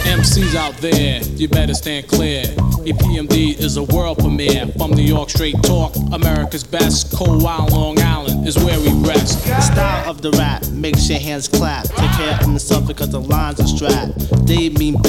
MCs out there, you better stand clear. EPMD is a world premiere. From New York, straight talk, America's best. Cold Wild Long Island is where we rest. The style of the rap makes your hands clap. Take care of yourself because the lines are strapped. They mean